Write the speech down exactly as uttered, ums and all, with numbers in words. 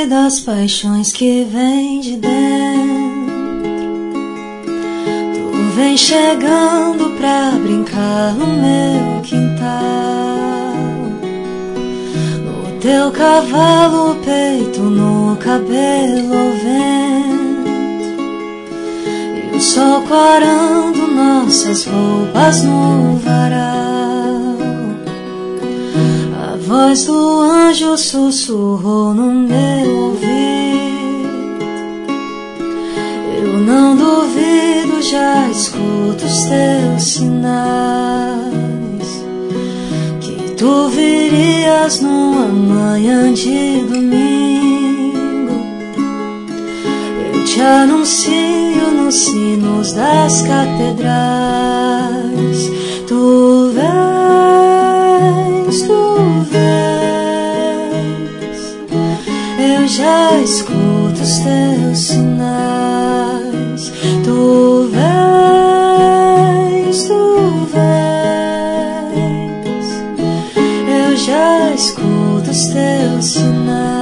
das paixões que vem de dentro. Tu vem chegando pra brincar no meu quintal, no teu cavalo, peito, no cabelo ao vento, e o sol quarando nossas roupas no varal. A voz do anjo sussurrou no meu ouvido. Eu não duvido, já escuto os teus sinais, que tu virias numa manhã de domingo. Eu te anuncio nos sinos das catedrais. Tu vens, tu vens, eu já escuto os teus sinais. Tu vens, tu vens, eu já escuto os teus sinais.